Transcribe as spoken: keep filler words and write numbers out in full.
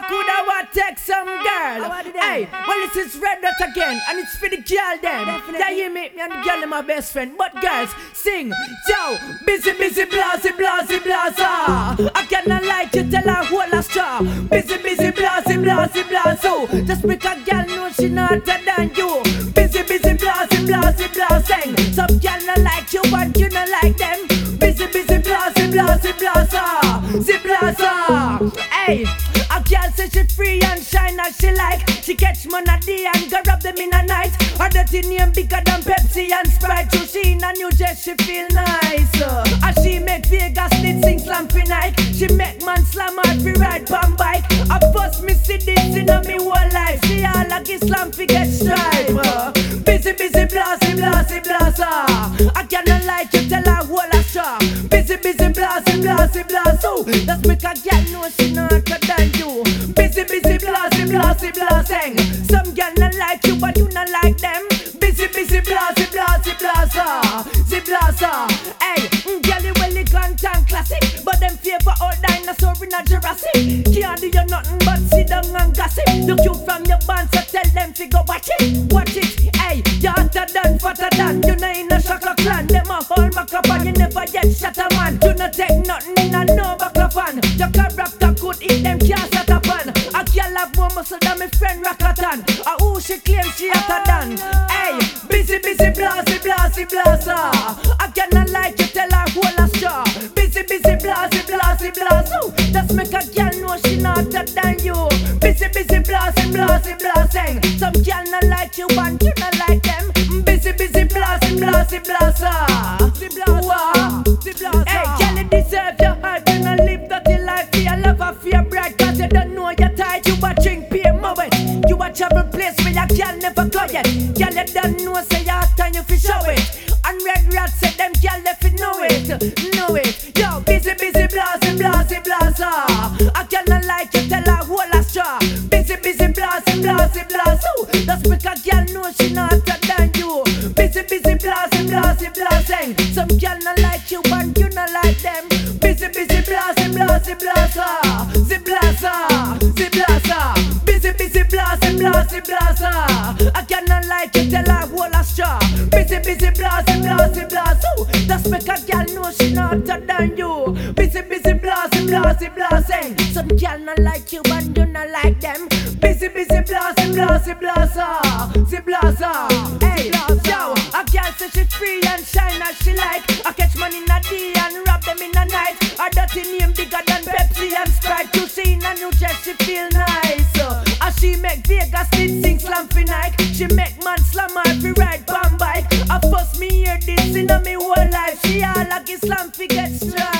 coulda want take some girl. Hey, well this is Red Dot again, and it's for the girl them. They hear me, me and the girl are my best friend. But girls, sing, yo, busy, busy, blasey, blasey, blaza. I cannot like you, tell her whole a straw. Busy, busy, blasey, blasey, blazo. Just make a girl know she not hotter than you. Busy, busy, blasey, blasey, blasing. Some girl not like you, but you not like them. Busy, busy, blasey, blasey, blaza. Zip blaza. Hey, a girl say she free and shine as she like. She catch money a day and go rob them in a night. Her dirty name bigger than Pepsi and Sprite. So she in a new dress, she feel nice. uh. As she make Vegas need sing slam for Nike. She make man slam hard fi ride pan bike. I first me see this in a me whole life. She all like Islam fi get stripe. uh. Busy, busy, blasey, blasey, blaza. I cannot like you, tell her whole a straw. Busy, busy, blasey, blasey, blazo. That's make a girl know she not hotter than you. Busy, busy, blasey, blasey, blasing. Some girl not like you, but you not like them. Busy, busy, blasey, blasey, blaza. Zip blaza. Hey, mm, girl you well elegant and classic, but them favor all dinosaur in a Jurassic. Can't do you nothing but sit down and gossip. Look you from your band, so tell them to go watch it, watch it. Hey, you hotter than, fatter than. You know in a Shaka clan, them a hold back up and you never yet shut a man. You not take nothing in a no back of fan. Your character could eat them can't set up on. A girl have more muscle than my friend Rakatan. A who she claims she hotter than. Hey, busy, busy, blasey, blasey, blaza. I cannot like you, tell her whole a straw. Busy, busy, blasey, blasey, blazo. That's make a girl know she not hotter than you. Busy, busy, blasey, blasey, blasing. Some girl not like you and you not like them. Busy, busy, blasey, blasey, blaza. Wow. Hey, girl, you deserve your hype. You not live dirty life for your lover, for your bride. Cause you don't know you're tight. You a drink beer, moet. You a travel place where your girl never go yet. Girl, you don't know, say you hot and you fi show it. And Red Rat said them girl they fi know it, know it. Yo, busy, busy, blasey, blasey, blaza. I cannot like you, tell her whole a straw. Busy, busy, blasey, blasey, blazo. That's make a girl know she not hotter than you. Busy, busy, blasey, blasey, blasing. Some girl not like you, but you not like them. Busy, busy, blasey, blasey, blaza. Zip blaza, zip blaza. Busy, busy, blasey, blasey, blaza. I cannot like you, tell her whole a straw. Busy, busy, blasey, blasey, blazo. That's make a girl know she not hotter than you. Busy, busy, blasey, blasey, blasing. Some girl not like you, but you not like them. Busy, busy, blasey, blasey, blaza. Zip blaza. Hey, yo, a girl say she free and shine as she like. I catch money in a day and rob them in a night. Her dirty name bigger than Pepsi and Sprite. You see in a new dress she feel nice. uh, As she make Vegas need sing slam for Nike. She make man slam her fi ride pan bike. I first me hear this in a me whole life. She all like Islam fi get strike.